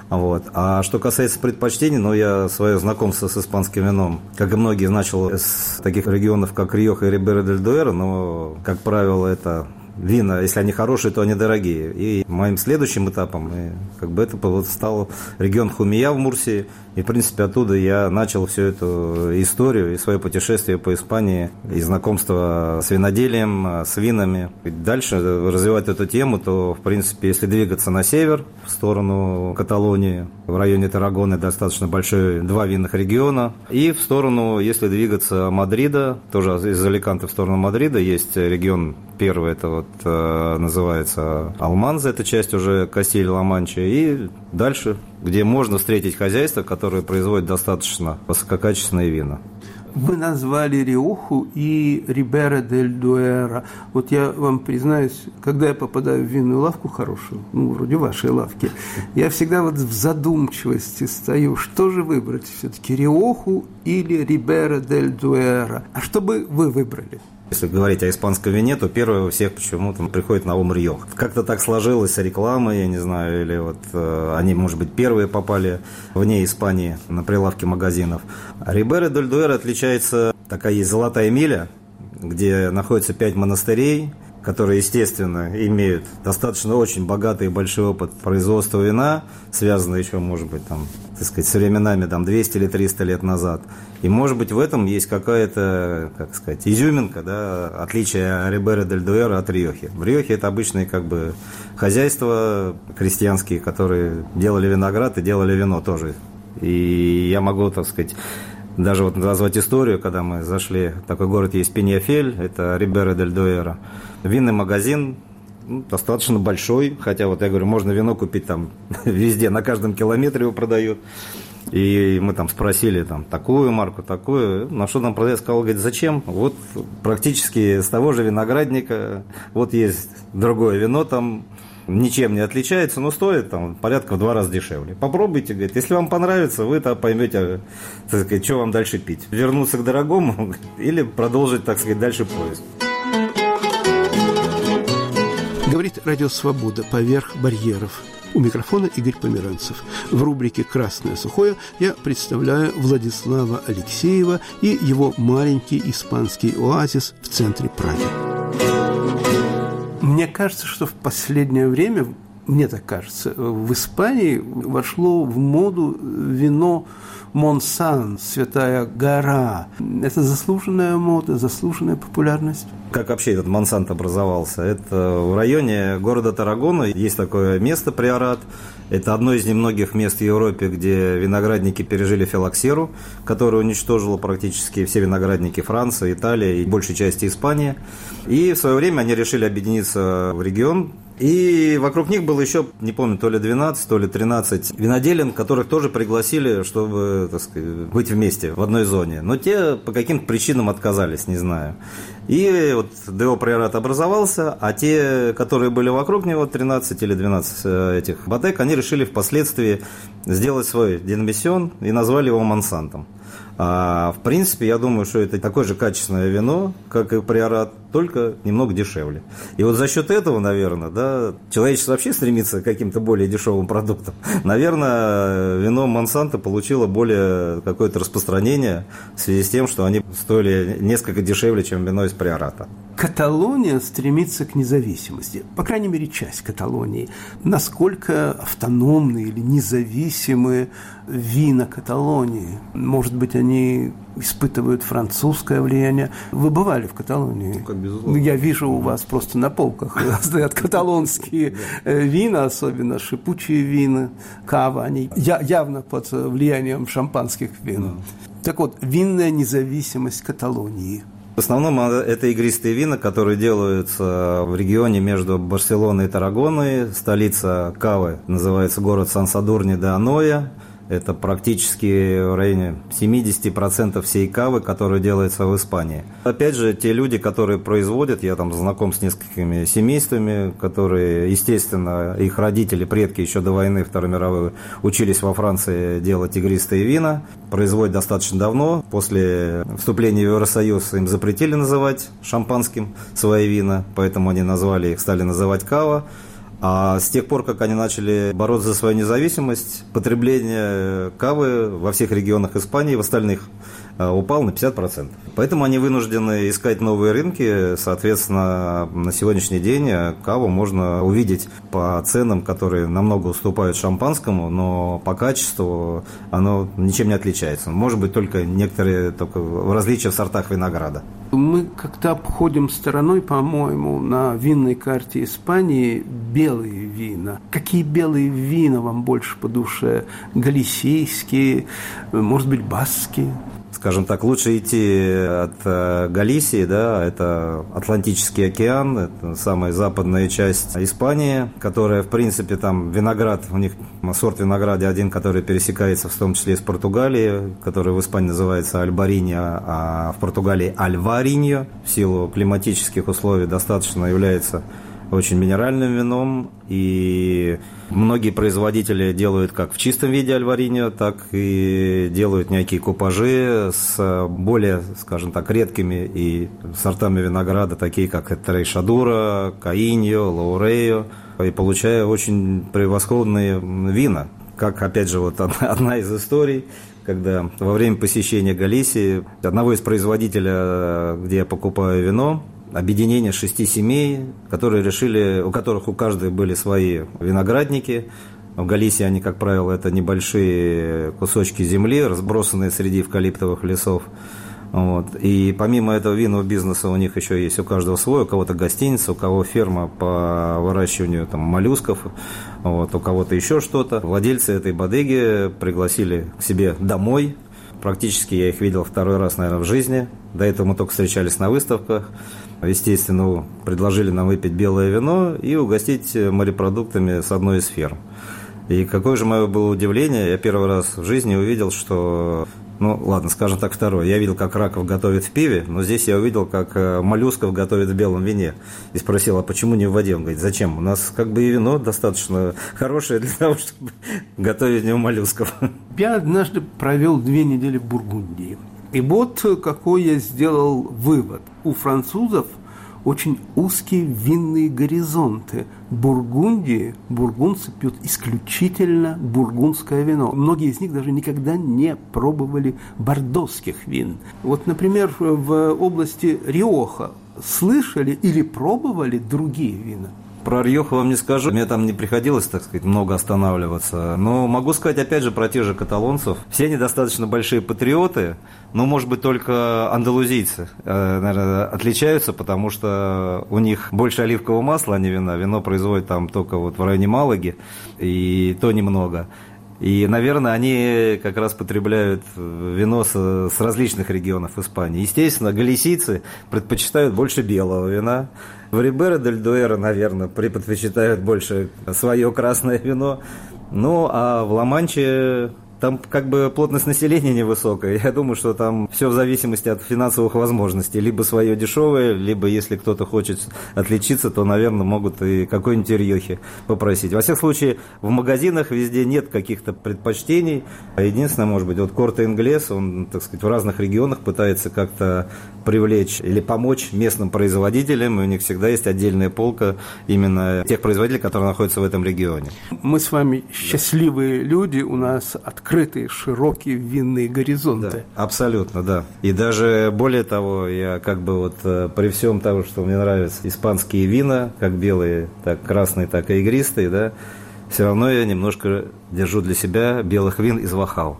А что касается предпочтений, я свое знакомство с испанским вином, как и многие, начал с таких регионов, как Риоха и Рибера-дель-Дуэро, но, как правило, это вина, если они хорошие, то они дорогие. И моим следующим этапом это стал регион Хумия в Мурсии. И, в принципе, оттуда я начал всю эту историю и свое путешествие по Испании, и знакомство с виноделием, с винами. И дальше развивать эту тему, то, в принципе, если двигаться на север, в сторону Каталонии, в районе Таррагоны достаточно большие 2 винных региона. И в сторону, если двигаться Мадрида, тоже из Аликанте в сторону Мадрида, есть регион первый, это называется Алманза, это часть уже Кастилья-Ла-Манча. И дальше, где можно встретить хозяйство, которое производит достаточно высококачественные вина. Вы назвали Риоху и Рибера-дель-Дуэро. Я вам признаюсь, когда я попадаю в винную лавку хорошую, вроде вашей лавки, я всегда в задумчивости стою, что же выбрать все-таки, Риоху или Рибера-дель-Дуэро. А что бы вы выбрали? Если говорить о испанском вине, то первое у всех почему-то приходит на ум Риоха. Как-то так сложилась реклама, я не знаю, или они, может быть, первые попали вне Испании на прилавки магазинов. А Рибера-дель-Дуэро отличается, такая есть золотая миля, где находится 5 монастырей, которые, естественно, имеют достаточно очень богатый и большой опыт производства вина, связанный еще, может быть, с временами 200 или 300 лет назад. И, может быть, в этом есть какая-то, изюминка, да, отличие Рибера-дель-Дуэро от Риохи. В Риохе это обычные хозяйства крестьянские, которые делали виноград и делали вино тоже. И я могу, даже назвать историю, когда мы зашли, такой город есть Пеньяфель, это Рибера-дель-Дуэро. Винный магазин достаточно большой, хотя, я говорю, можно вино купить везде, на каждом километре его продают. И мы спросили такую марку, такую, на что нам продавец сказал, говорит, зачем? Практически с того же виноградника, есть другое вино ничем не отличается, но стоит порядка в 2 раза дешевле. Попробуйте, говорит, если вам понравится, вы поймете, что вам дальше пить. Вернуться к дорогому или продолжить, дальше поиск. Говорит «Радио Свобода» поверх барьеров. У микрофона Игорь Померанцев. В рубрике «Красное сухое» я представляю Владислава Алексеева и его маленький испанский оазис в центре Праги. Мне кажется, что в последнее время, мне так кажется, в Испании вошло в моду вино Монсан, Святая гора. Это заслуженная мода, заслуженная популярность. Как вообще этот Монсант образовался? Это в районе города Таррагона есть такое место, приорат. Это одно из немногих мест в Европе, где виноградники пережили филоксеру, которая уничтожила практически все виноградники Франции, Италии и большей части Испании. И в свое время они решили объединиться в регион. И вокруг них было еще, не помню, то ли 12, то ли 13 виноделин, которых тоже пригласили, чтобы, так сказать, быть вместе в одной зоне. Но те по каким-то причинам отказались, не знаю. И вот ДО Приорат образовался, а те, которые были вокруг него, 13 или 12 этих бодег, они решили впоследствии сделать свой деномиссион и назвали его Монсантом. А в принципе, я думаю, что это такое же качественное вино, как и Приорат, только немного дешевле. И вот за счет этого, наверное, да, человечество вообще стремится к каким-то более дешевым продуктам. Наверное, вино Монсанто получило более какое-то распространение в связи с тем, что они стоили несколько дешевле, чем вино из Приората. Каталония стремится к независимости, по крайней мере, часть Каталонии. Насколько автономны или независимы вина Каталонии? Может быть, они испытывают французское влияние? Вы бывали в Каталонии? Как безусловно. Я вижу, у вас просто на полках стоят каталонские вина, особенно шипучие вина, кава. Они явно под влиянием шампанских вин. Так вот, винная независимость Каталонии. В основном это игристые вина, которые делаются в регионе между Барселоной и Таррагоной. Столица кавы называется город Сан-Садурни-де-Аноя. Это практически в районе 70% всей кавы, которая делается в Испании. Опять же, те люди, которые производят, я там знаком с несколькими семействами, которые, естественно, их родители, предки еще до войны Второй мировой учились во Франции делать игристые вина. Производят достаточно давно. После вступления в Евросоюз им запретили называть шампанским свои вина, поэтому они назвали их, стали называть кава. А с тех пор, как они начали бороться за свою независимость, потребление кавы во всех регионах Испании, в остальных, упало на 50%. Поэтому они вынуждены искать новые рынки. Соответственно, на сегодняшний день каву можно увидеть по ценам, которые намного уступают шампанскому, но по качеству оно ничем не отличается. Может быть, только некоторые различия в сортах винограда. Мы как-то обходим стороной, по-моему, на винной карте Испании белые вина. Какие белые вина вам больше по душе? Галисийские, может быть, баскские? Скажем так, лучше идти от Галисии, да, это Атлантический океан, это самая западная часть Испании, которая, в принципе, там виноград, у них сорт винограда один, который пересекается в том числе и с Португалией, который в Испании называется Альбариньо, а в Португалии Альвариньо, в силу климатических условий достаточно является очень минеральным вином, и многие производители делают как в чистом виде альвариньо, так и делают некие купажи с более, скажем так, редкими и сортами винограда, такие как Трейшадура, Каиньо, Лаурео, и получая очень превосходные вина. Как, опять же, вот одна из историй, когда во время посещения Галисии одного из производителей, где я покупаю вино, объединение 6 семей, которые решили, у которых у каждой были свои виноградники. В Галисии они, как правило, это небольшие кусочки земли, разбросанные среди эвкалиптовых лесов. Вот. И помимо этого винного бизнеса у них еще есть у каждого свой, у кого-то гостиница, у кого ферма по выращиванию там, моллюсков, вот, у кого-то еще что-то. Владельцы этой бодеги пригласили к себе домой. Практически я их видел второй раз, наверное, в жизни. До этого мы только встречались на выставках. Естественно, предложили нам выпить белое вино и угостить морепродуктами с одной из ферм. И какое же мое было удивление, я первый раз в жизни увидел, что, скажем так, второй. Я видел, как раков готовят в пиве, но здесь я увидел, как моллюсков готовят в белом вине. И спросил, а почему не в воде? Он говорит, зачем? У нас как бы и вино достаточно хорошее для того, чтобы готовить в нем моллюсков. Я однажды провел 2 недели в Бургундии. И вот какой я сделал вывод. У французов очень узкие винные горизонты. В Бургундии бургундцы пьют исключительно бургундское вино. Многие из них даже никогда не пробовали бордоских вин. Вот, например, в области Риоха слышали или пробовали другие вина? Про Риоху вам не скажу, мне там не приходилось, так сказать, много останавливаться. Но могу сказать, опять же, про тех же каталонцев. Все они достаточно большие патриоты, но, может быть, только андалузийцы, наверное, отличаются, потому что у них больше оливкового масла, а не вина. Вино производят там только вот в районе Малаги, и то немного. И, наверное, они как раз потребляют вино с различных регионов Испании. Естественно, галисийцы предпочитают больше белого вина. В Рибера-дель-Дуэро, наверное, предпочитают больше свое красное вино. Ну, а в Ла-Манче там как бы плотность населения невысокая. Я думаю, что там все в зависимости от финансовых возможностей. Либо свое дешевое, либо если кто-то хочет отличиться, то, наверное, могут и какой-нибудь Риохи попросить. Во всяком случае, в магазинах везде нет каких-то предпочтений. Единственное, может быть, вот Корте Инглес, он, так сказать, в разных регионах пытается как-то привлечь или помочь местным производителям. И у них всегда есть отдельная полка именно тех производителей, которые находятся в этом регионе. Мы с вами счастливые люди, у нас открытые, широкие винные горизонты. Да, абсолютно, да. И даже более того, я как бы вот при всем том, что мне нравятся испанские вина, как белые, так красные, так и игристые, да, все равно я немножко держу для себя белых вин из Вахау.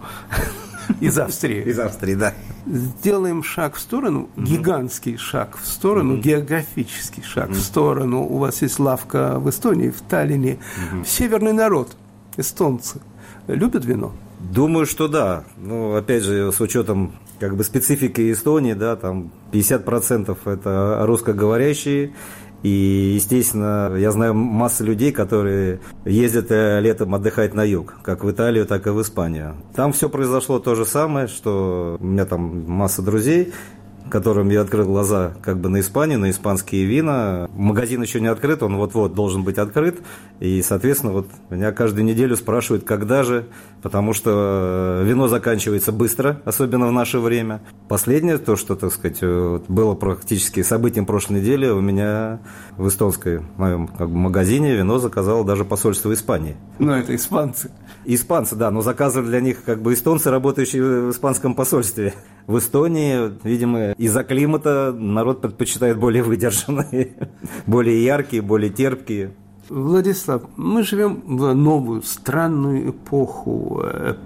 Из Австрии. Из Австрии, да. Сделаем шаг в сторону, гигантский шаг в сторону, географический шаг в сторону. У вас есть лавка в Эстонии, в Таллине. Северный народ, эстонцы, любят вино? Думаю, что да. Ну, опять же, с учетом как бы специфики Эстонии, да, там 50% это русскоговорящие. И, естественно, я знаю массу людей, которые ездят летом отдыхать на юг, как в Италию, так и в Испанию. Там все произошло то же самое, что у меня там масса друзей, которым я открыл глаза как бы на Испанию, на испанские вина. Магазин еще не открыт, он вот-вот должен быть открыт. И, соответственно, вот меня каждую неделю спрашивают, когда же, потому что вино заканчивается быстро, особенно в наше время. Последнее, то, что, так сказать, было практически событием прошлой недели, у меня в эстонской моем как бы магазине вино заказало даже посольство Испании. Ну, это испанцы. Испанцы, да, но заказывали для них как бы эстонцы, работающие в испанском посольстве. В Эстонии, видимо, из-за климата народ предпочитает более выдержанные, более яркие, более терпкие. Владислав, мы живем в новую странную эпоху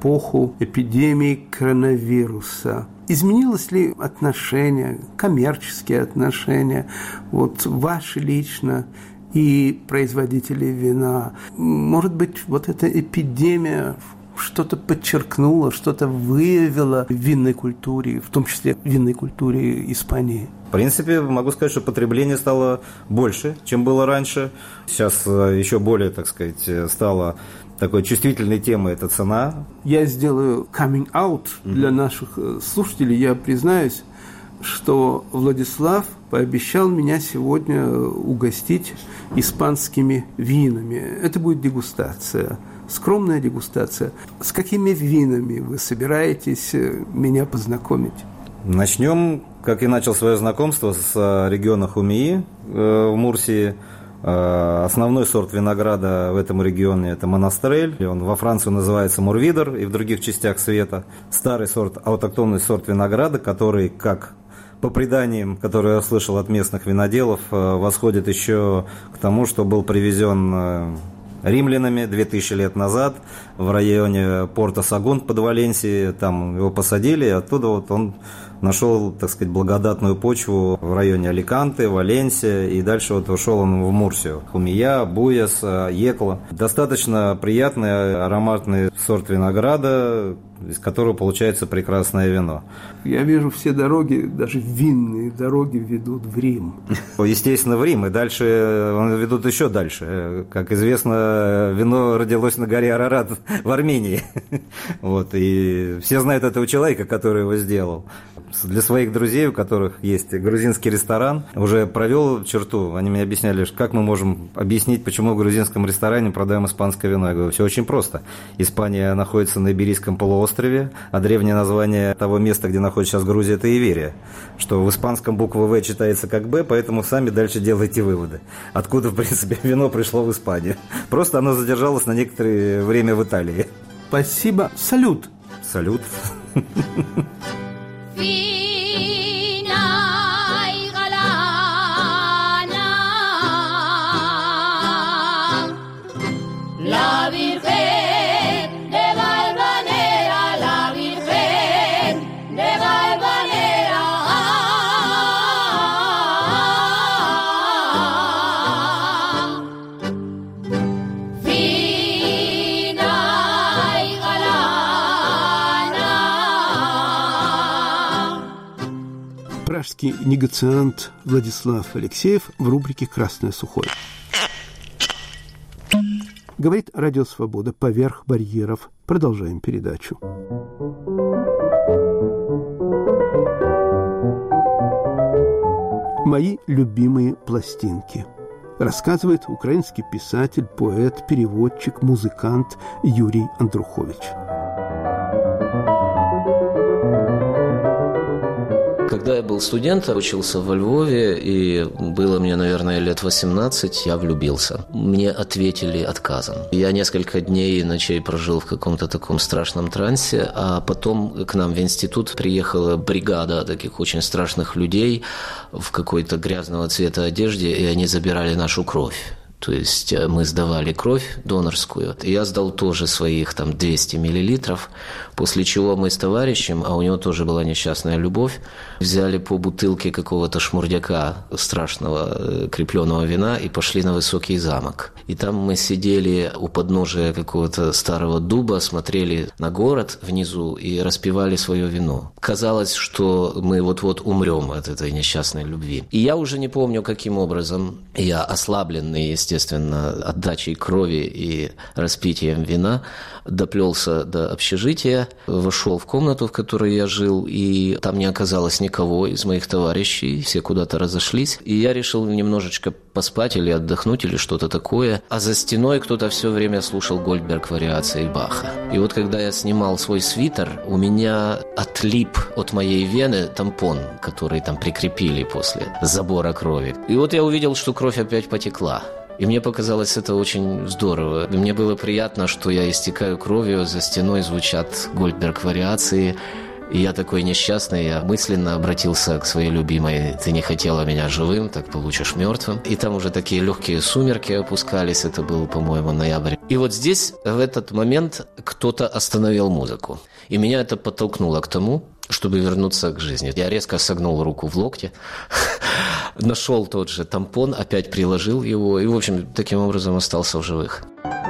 эпидемии коронавируса. Изменилось ли отношение, коммерческие отношения, вот ваши лично и производители вина? Может быть, вот эта эпидемия что-то подчеркнула, что-то выявила в винной культуре, в том числе в винной культуре Испании? В принципе, могу сказать, что потребление стало больше, чем было раньше. Сейчас еще более, так сказать, стало такой чувствительной темой – это цена. Я сделаю coming out для наших слушателей. Я признаюсь, что Владислав пообещал меня сегодня угостить испанскими винами. Это будет дегустация. Скромная дегустация. С какими винами вы собираетесь меня познакомить? Начнем, как и начал свое знакомство, с региона Хумии в Мурсии. Основной сорт винограда в этом регионе – это Монастрель. Он во Франции называется Мурвидер и в других частях света. Старый сорт, аутохтонный сорт винограда, который, как по преданиям, которые я слышал от местных виноделов, восходит еще к тому, что был привезен римлянами 2000 лет назад в районе порта Сагунт под Валенсией. Там его посадили, и оттуда вот он нашел, так сказать, благодатную почву в районе Аликанте, Валенсия, и дальше вот ушел он в Мурсию. Хумия, Буяс, Екла. Достаточно приятный ароматный сорт винограда, из которого получается прекрасное вино. Я вижу, все дороги, даже винные дороги ведут в Рим. Естественно, в Рим, и дальше ведут еще дальше. Как известно, вино родилось на горе Арарат в Армении. Вот, и все знают этого человека, который его сделал. для своих друзей, у которых есть грузинский ресторан, уже провел черту. Они мне объясняли, как мы можем объяснить, почему в грузинском ресторане продаем испанское вино. Я говорю, все очень просто. Испания находится на Иберийском полуострове, а древнее название того места, где находится сейчас Грузия, это Иверия. Что в испанском буква «В» читается как «Б», поэтому сами дальше делайте выводы. Откуда, в принципе, вино пришло в Испанию. Просто оно задержалось на некоторое время в Италии. Спасибо. Салют. Салют. La Virgen de Valvanera, la Virgen de Valvanera. Fina y galana. Пражский негациант Владислав Алексеев в рубрике «Красное сухое». Говорит Радио Свобода поверх барьеров. Продолжаем передачу. Мои любимые пластинки. Рассказывает украинский писатель, поэт, переводчик, музыкант Юрий Андрухович. Когда я был студентом, учился во Львове, и было мне, наверное, лет 18, я влюбился. Мне ответили отказом. Я несколько дней и ночей прожил в каком-то таком страшном трансе, а потом к нам в институт приехала бригада таких очень страшных людей в какой-то грязного цвета одежде, и они забирали нашу кровь. То есть мы сдавали кровь донорскую. Я сдал тоже своих 200 миллилитров, после чего мы с товарищем, а у него тоже была несчастная любовь, взяли по бутылке какого-то шмурдяка страшного крепленного вина и пошли на Высокий замок. И там мы сидели у подножия какого-то старого дуба, смотрели на город внизу и распивали свое вино. Казалось, что мы вот-вот умрем от этой несчастной любви. И я уже не помню, каким образом я, ослабленный, естественно, отдачей крови и распитием вина, доплелся до общежития, вошел в комнату, в которой я жил, и там не оказалось никого из моих товарищей, все куда-то разошлись. И я решил немножечко поспать или отдохнуть, или что-то такое. А за стеной кто-то все время слушал Гольдберг вариации Баха. И вот когда я снимал свой свитер, у меня отлип от моей вены тампон, который там прикрепили после забора крови. И вот я увидел, что кровь опять потекла. И мне показалось это очень здорово. И мне было приятно, что я истекаю кровью, за стеной звучат Гольдберг вариации. И я такой несчастный, я мысленно обратился к своей любимой: «Ты не хотела меня живым, так получишь мертвым». И там уже такие легкие сумерки опускались, это был, по-моему, ноябрь. И вот здесь, в этот момент, кто-то остановил музыку. И меня это подтолкнуло к тому, чтобы вернуться к жизни. Я резко согнул руку в локте, нашел тот же тампон, опять приложил его и, в общем, таким образом остался в живых.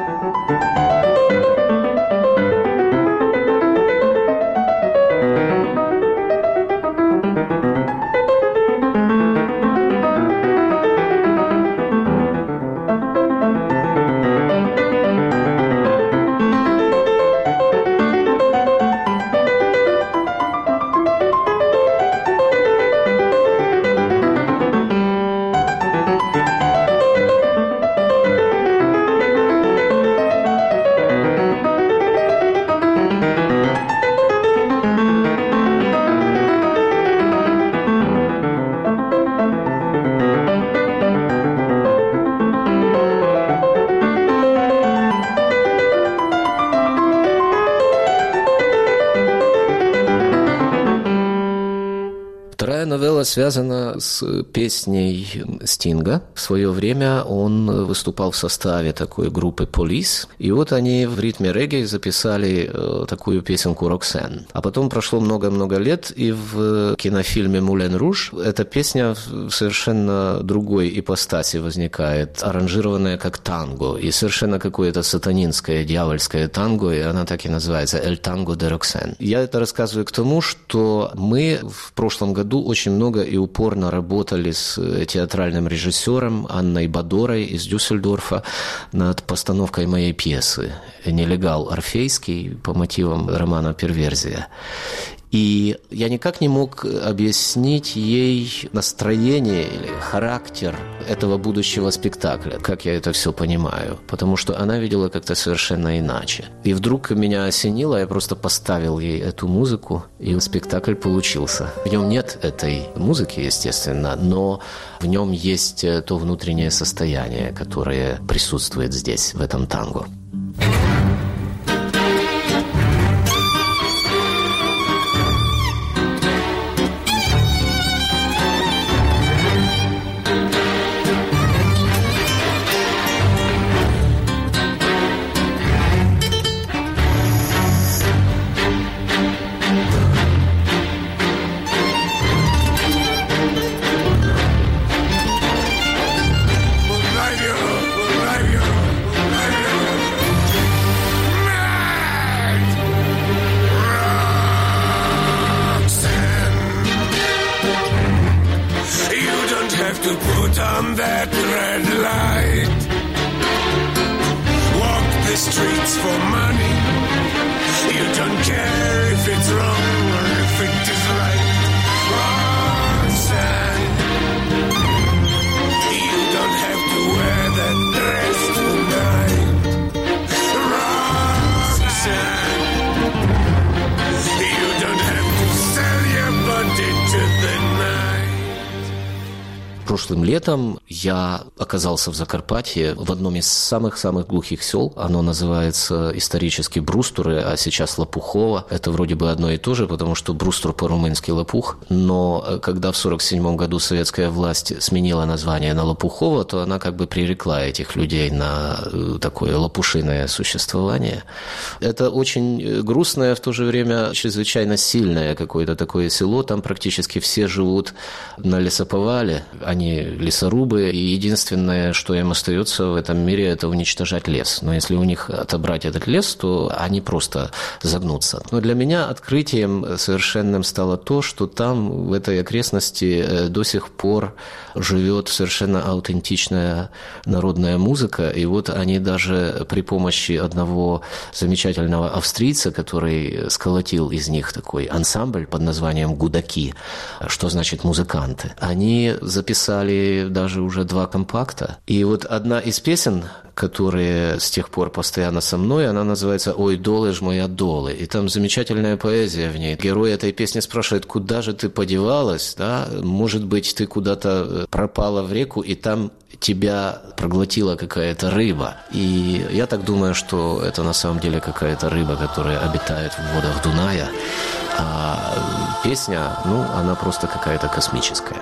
Новелла связана с песней Стинга. В свое время он выступал в составе такой группы Police. И вот они в ритме регги записали такую песенку «Роксен». А потом прошло много-много лет, и в кинофильме «Мулен Руж» эта песня в совершенно другой ипостаси возникает, аранжированная как танго. И совершенно какое-то сатанинское, дьявольское танго, и она так и называется «Эль танго де Роксен». Я это рассказываю к тому, что мы в прошлом году очень много и упорно работали с театральным режиссером Анной Бадорой из Дюссельдорфа над постановкой моей пьесы «Нелегал Орфейский» по мотивам романа «Перверзия». И я никак не мог объяснить ей настроение или характер этого будущего спектакля, как я это все понимаю, потому что она видела как-то совершенно иначе. И вдруг меня осенило, я просто поставил ей эту музыку, и спектакль получился. В нем нет этой музыки, естественно, но в нем есть то внутреннее состояние, которое присутствует здесь, в этом танго. Прошлым летом я оказался в Закарпатье, в одном из самых-самых глухих сел. Оно называется исторически Брустуры, а сейчас Лопухово. Это вроде бы одно и то же, потому что Брустур по-румынски Лопух. Но когда в 1947 году советская власть сменила название на Лопухово, то она как бы прирекла этих людей на такое лопушиное существование. Это очень грустное, в то же время чрезвычайно сильное какое-то такое село. Там практически все живут на лесоповале. Они лесорубы, и единственное, что им остается в этом мире, это уничтожать лес. Но если у них отобрать этот лес, то они просто загнутся. Но для меня открытием совершенным стало то, что там, в этой окрестности, до сих пор живет совершенно аутентичная народная музыка. И вот они даже при помощи одного замечательного австрийца, который сколотил из них такой ансамбль под названием «Гудаки», что значит «музыканты», они записали даже уже 2 компакта. И вот одна из песен, которые с тех пор постоянно со мной, она называется «Ой, долы ж моя долы». И там замечательная поэзия в ней. Герой этой песни спрашивает: куда же ты подевалась? Да? Может быть, ты куда-то пропала в реку, и там тебя проглотила какая-то рыба. И я так думаю, что это на самом деле какая-то рыба, которая обитает в водах Дуная. А песня, она просто какая-то космическая.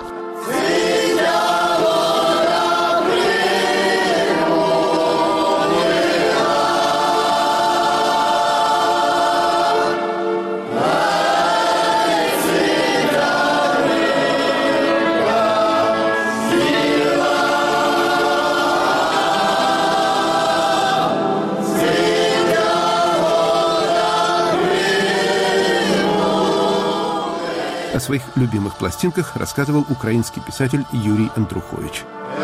О своих любимых пластинках рассказывал украинский писатель Юрий Андрухович.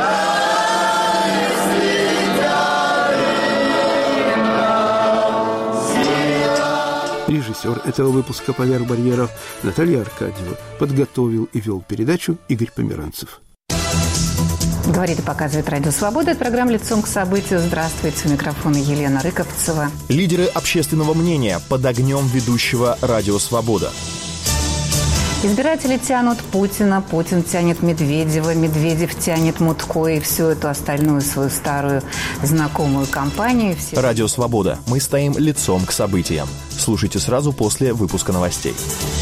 Режиссер этого выпуска «Поверх барьеров» Наталья Аркадьева. Подготовил и вел передачу Игорь Померанцев. Говорит и показывает Радио Свобода. Это программа «Лицом к событию». Здравствуйте. У микрофона Елена Рыковцева. Лидеры общественного мнения под огнем ведущего Радио Свобода. Избиратели тянут Путина, Путин тянет Медведева, Медведев тянет Мутко и всю эту остальную свою старую знакомую компанию. Радио Свобода. Мы стоим лицом к событиям. Слушайте сразу после выпуска новостей.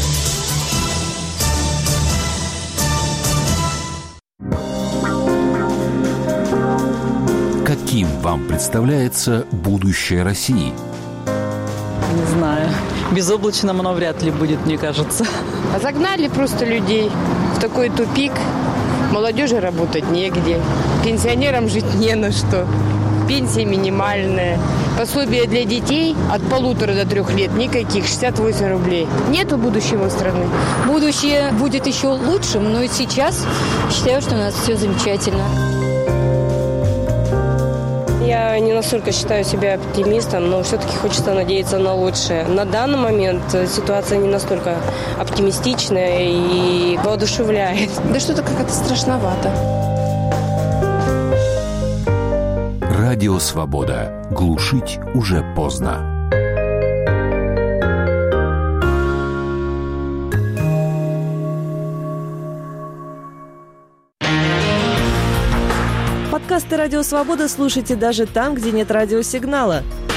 Каким вам представляется будущее России? Не знаю. Безоблачным оно вряд ли будет, мне кажется. Загнали просто людей в такой тупик. Молодежи работать негде. Пенсионерам жить не на что. Пенсия минимальная. Пособие для детей от 1,5 до 3 лет никаких, 68 рублей. Нету будущего страны. Будущее будет еще лучшим, но и сейчас считаю, что у нас все замечательно. я не настолько считаю себя оптимистом, но все-таки хочется надеяться на лучшее. На данный момент ситуация не настолько оптимистичная и воодушевляет. Да что-то как-то страшновато. Радио «Свобода». Глушить уже поздно. Подкасты «Радио Свобода» слушайте даже там, где нет радиосигнала.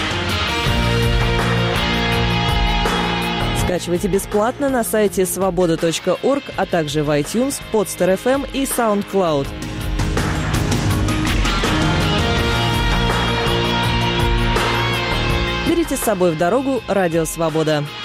Скачивайте бесплатно на сайте svoboda.org, а также в iTunes, Podster FM и SoundCloud. Берите с собой в дорогу «Радио Свобода».